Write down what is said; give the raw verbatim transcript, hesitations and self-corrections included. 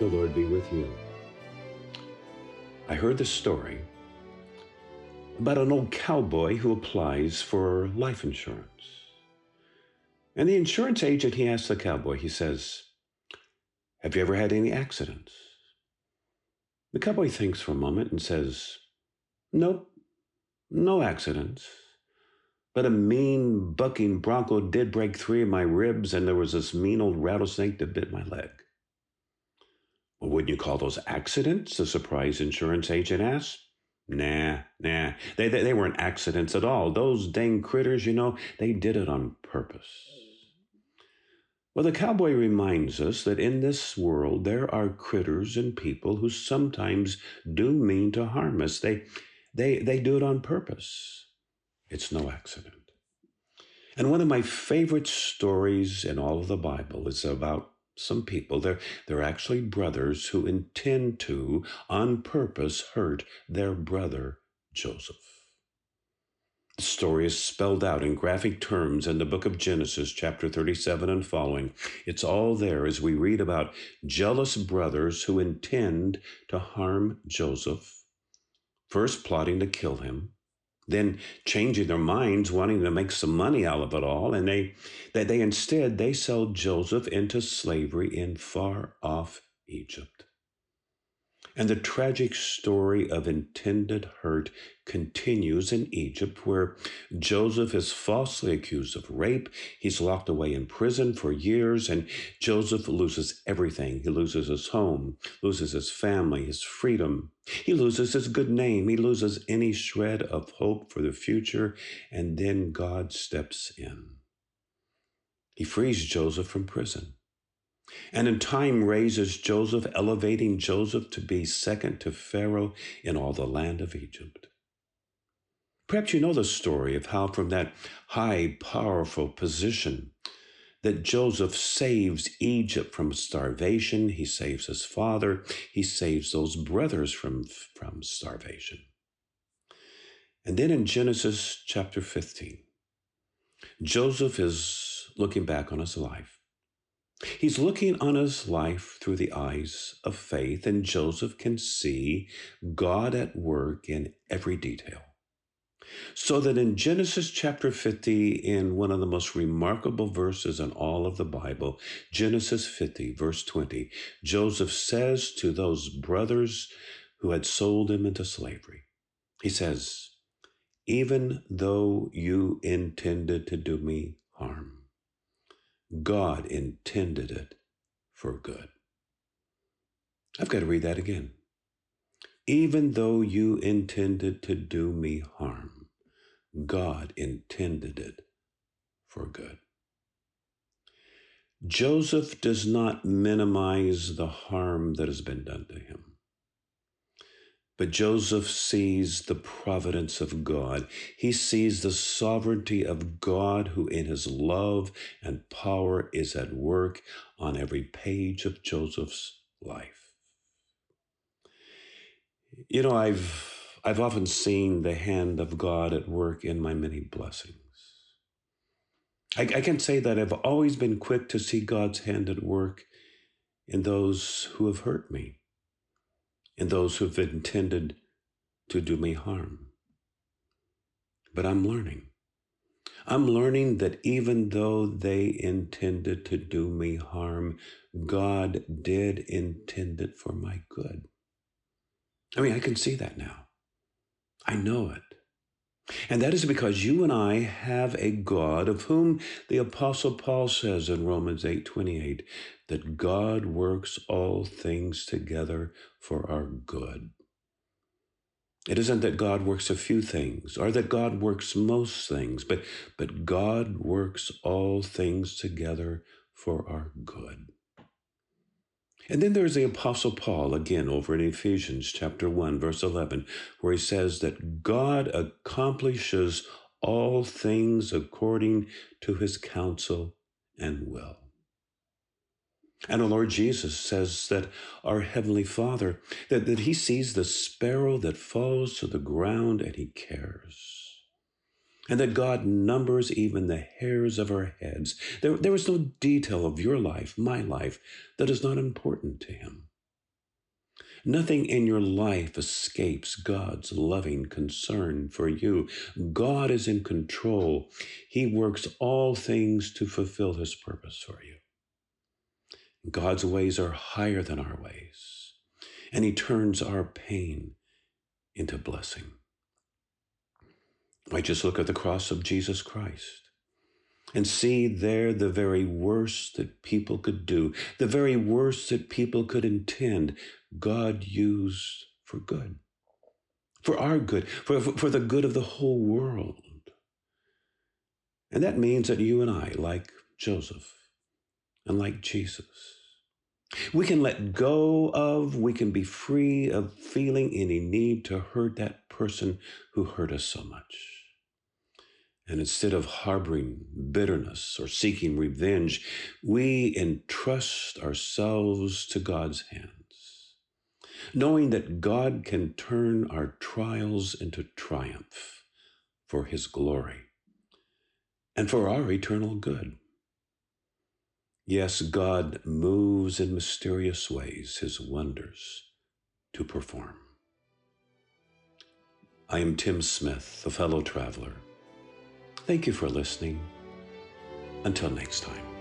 The Lord be with you. I heard this story about an old cowboy who applies for life insurance. And the insurance agent, he asks the cowboy, he says, "Have you ever had any accidents?" The cowboy thinks for a moment and says, "Nope, no accidents. But a mean, bucking bronco did break three of my ribs, and there was this mean old rattlesnake that bit my leg." "Well, wouldn't you call those accidents?" the surprised insurance agent asked. Nah, nah, they, they, they weren't accidents at all. Those dang critters, you know, they did it on purpose. Well, the cowboy reminds us that in this world there are critters and people who sometimes do mean to harm us. They, they, they do it on purpose. It's no accident. And one of my favorite stories in all of the Bible is about some people. They're, they're actually brothers who intend to, on purpose, hurt their brother Joseph. The story is spelled out in graphic terms in the book of Genesis, chapter thirty-seven and following. It's all there as we read about jealous brothers who intend to harm Joseph, first plotting to kill him, then changing their minds, wanting to make some money out of it all, and they, they, they instead, they sell Joseph into slavery in far-off Egypt. And the tragic story of intended hurt continues in Egypt, where Joseph is falsely accused of rape. He's locked away in prison for years, and Joseph loses everything. He loses his home, loses his family, his freedom. He loses his good name. He loses any shred of hope for the future, and then God steps in. He frees Joseph from prison, and in time raises Joseph, elevating Joseph to be second to Pharaoh in all the land of Egypt. Perhaps you know the story of how from that high, powerful position that Joseph saves Egypt from starvation. He saves his father. He saves those brothers from, from starvation. And then in Genesis chapter fifteen, Joseph is looking back on his life. He's looking on his life through the eyes of faith, and Joseph can see God at work in every detail. So that in Genesis chapter fifty, in one of the most remarkable verses in all of the Bible, Genesis fifty, verse twenty, Joseph says to those brothers who had sold him into slavery, he says, "Even though you intended to do me harm, God intended it for good." I've got to read that again. "Even though you intended to do me harm, God intended it for good." Joseph does not minimize the harm that has been done to him. But Joseph sees the providence of God. He sees the sovereignty of God, who in his love and power is at work on every page of Joseph's life. You know, I've, I've often seen the hand of God at work in my many blessings. I, I can say that I've always been quick to see God's hand at work in those who have hurt me, in those who have intended to do me harm. But I'm learning. I'm learning that even though they intended to do me harm, God did intend it for my good. I mean, I can see that now. I know it. And that is because you and I have a God of whom the Apostle Paul says in Romans eight twenty-eight, that God works all things together for our good. It isn't that God works a few things or that God works most things, but, but God works all things together for our good. And then there's the Apostle Paul, again, over in Ephesians chapter one, verse eleven, where he says that God accomplishes all things according to his counsel and will. And the Lord Jesus says that our Heavenly Father, that, that he sees the sparrow that falls to the ground and he cares. And that God numbers even the hairs of our heads. There, there is no detail of your life, my life, that is not important to him. Nothing in your life escapes God's loving concern for you. God is in control. He works all things to fulfill his purpose for you. God's ways are higher than our ways, and he turns our pain into blessing. I just look at the cross of Jesus Christ and see there the very worst that people could do, the very worst that people could intend, God used for good, for our good, for, for the good of the whole world. And that means that you and I, like Joseph and like Jesus, we can let go of, we can be free of feeling any need to hurt that person who hurt us so much. And instead of harboring bitterness or seeking revenge, we entrust ourselves to God's hands, knowing that God can turn our trials into triumph for his glory and for our eternal good. Yes, God moves in mysterious ways his wonders to perform. I am Tim Smith, a fellow traveler. Thank you for listening. Until next time.